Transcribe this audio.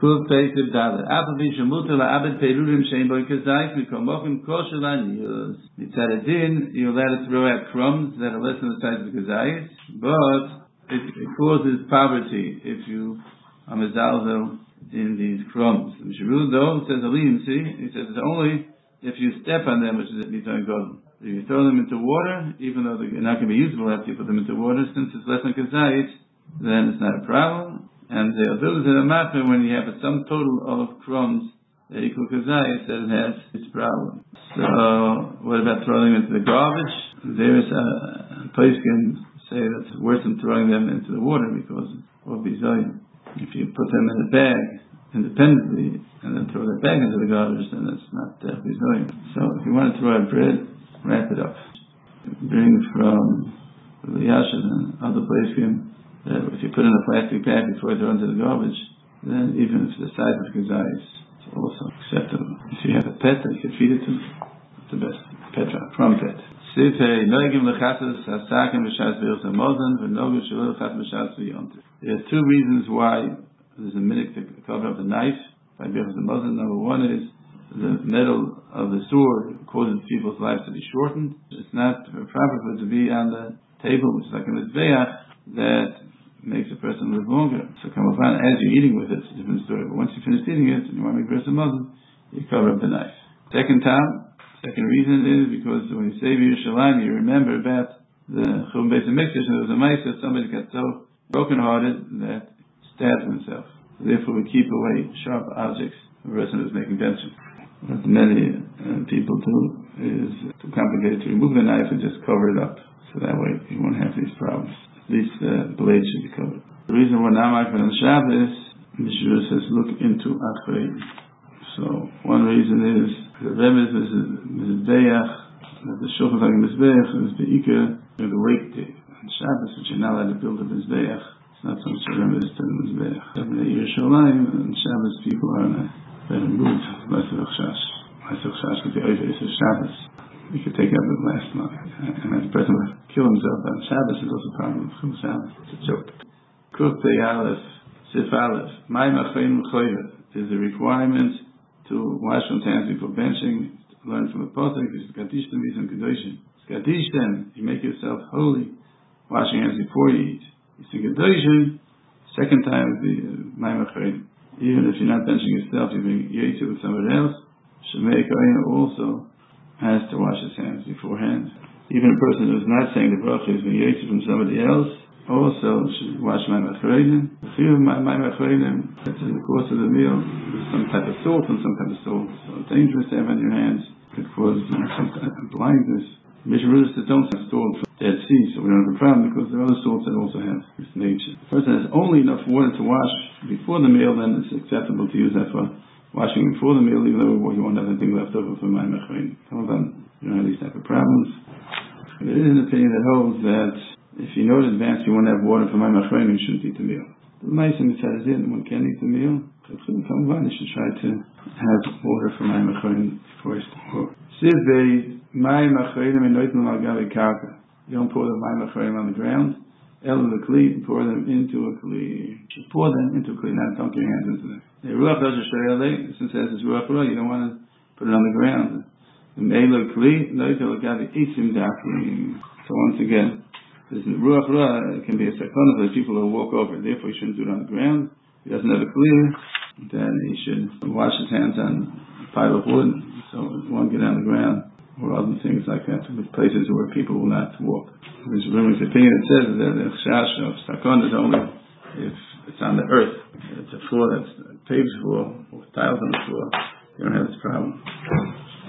Kuf Peisiv Dalet. Apavi Shemuter La'abed Perurim Shein Boi Kazayis Mikom Mochim Kosher La'niyus. Mitzadadin, you're allowed to throw out crumbs that are less than the size of the Kazayis, but it causes poverty if you are mezalzel in these crumbs. The Mishabru though says Alim, see, he says it's only if you step on them, which is Mitzvah Godel. If you throw them into water, even though they're not going to be usable after you put them into water, since it's less than Kazayis, then it's not a problem. And they'll do it in a matter when you have a sum total of crumbs that equal kazayis, that it has its problem. So, what about throwing them into the garbage? There's a place can say that's worse than throwing them into the water because of bizayin. If you put them in a bag independently and then throw that bag into the garbage, then that's not bizayin. So, if you want to throw out bread, wrap it up. Bring from the Yashin and other places. If you put in a plastic bag before you throw it into the garbage, then even if the size of the kazayis, it's also acceptable. If you have a pet that you can feed it to, it's the best. Petra, from pet. There are two reasons why there's a minute to cover up the knife by Birchas Hamazon. Number one is the metal of the sword causes people's lives to be shortened. It's not proper for it to be on the table, which is like a mizbeach, that makes a person live longer. So come upon as you're eating with it, it's a different story. But once you finish eating it and you want to make Birchas Hamazon, you cover up the knife. Second reason is because when you say Yerushalayim, you remember about the Churban Beis Hamikdash, and there was a ma'aseh, somebody got so broken-hearted that stabbed himself. So therefore we keep away sharp objects from a person who's making benches. What many people do is too complicated to remove the knife and just cover it up. So that way you won't have these problems. At least the blade should be covered. The reason we're not marking on Shabbos, Mishra says, look into Achrei. So one reason is the Rebbe is Mizbeach, the Shulchan like Mizbeach is the Iker, the weight day. On Shabbos, which you're not allowed to build a Mizbeach, it's not so much a Rebbe is to the Mizbeach. But in Yerushalayim, on Shabbos, people are in a better mood. Less of with the Oiv is Shabbos. You could take out the last month. And as a person would kill himself on Shabbos is also a problem with Shabbos. It's a joke. Kuf Pei Aleph, Sif Aleph, Mayim Achayim L'choyvet. There's a requirement to wash one's hands before benching, to learn from the Pasuk, it's Kadishtem Yisem Kedoshim. It's Kadishtem, you make yourself holy, washing hands before you eat. It's Kedoshim, second time the Mayim Achayim. Even if you're not benching yourself, you're being Yetzer with somebody else, Shemei Kohen also has to wash his hands beforehand. Even a person who's not saying the bracha is being Yetzer from somebody else also should wash Mayim Achayim. A few of Mayim Achayim, that's in the course of the meal, there's some type of salt and some kind of salt. So it's dangerous to have on your hands. It could cause some type of blindness. Mishnah says don't have salt from Dead Sea, so we don't have a problem because there are other salts that also have this nature. If a person has only enough water to wash before the meal, then it's acceptable to use that for washing before the meal, even though you won't have anything left over for Mayim Achayim. Hold on, you don't have these type of problems. There is an opinion that holds that if you know in advance you won't have water for Mayim Achayim, you shouldn't eat the meal. The Ma'aseh Mitzad is one can't eat the meal. You should try to have water for Mayim Achayim before you start. Sivvei Mayim Achayim and Noitim Al Gavi Karka. You don't pour the Mayim Achayim on the ground. El the Kli, pour them into a Kli. You should pour them into a Kli, not dunk your hands into them. The Ruach Rosh Hashanah, since it says it's Ruach Ruach, you don't want to put it on the ground. The Meilo Kli, Noitim Al Gavi Isim Dachim. So once again, this Ruach Ruach can be a sakana for the people who walk over. Therefore, you shouldn't do it on the ground. If he doesn't have a Kli, then he should wash his hands on a pile of wood, so it won't get on the ground, or other things like that, with places where people will not walk. There's a Rambam's opinion that says that the chash of sakon is only if it's on the earth. If it's a floor that's a paved floor, with tiles on the floor, you don't have this problem.